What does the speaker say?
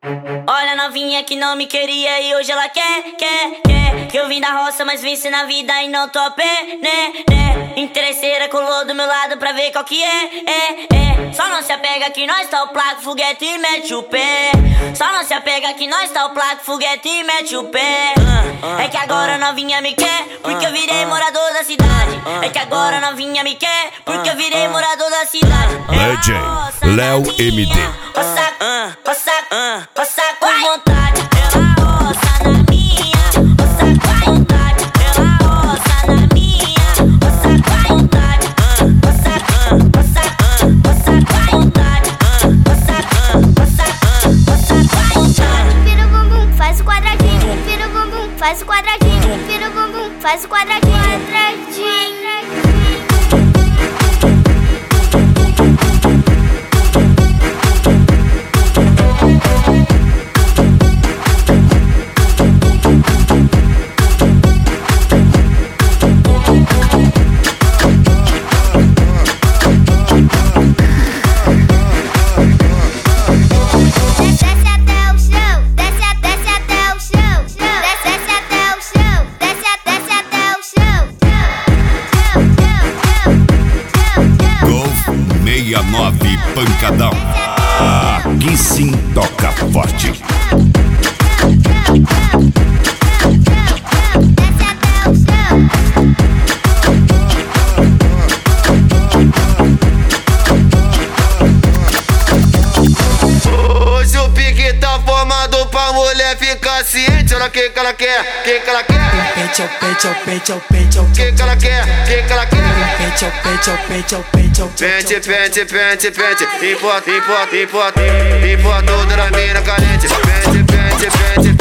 Olha a novinha que não me queria e hoje ela quer. Que eu vim da roça, mas venci na vida e não tô a pé, né. Interesseira colou do meu lado pra ver qual que é. Só não se apega que nós tá o placo, foguete e mete o pé. Só não se apega que nós tá o placo, foguete e mete o pé. É que agora a novinha me quer, porque eu virei morador da cidade. É que agora a novinha me quer, porque eu virei morador da cidade. DJ Léo MD. Roça com vontade, ela roça na minha. Roça com vontade, ela roça na minha. Roça com vontade, roça com vontade. Roça com vontade. Vira o bumbum, faz o quadradinho. Vira o bumbum, faz o quadradinho. Vira o bumbum, faz o quadradinho. Golf 69 Pancadão. Aqui sim toca forte. Hoje o pique tá formado pra mulher ficar ciente. Olha o que ela quer, o que ela quer. Pente, o pente, o pente, o pente, o Que ela quer, que ela quer. pente, o pente, o pente, o pente, o Pente. Importa tudo na mina carente. Pente.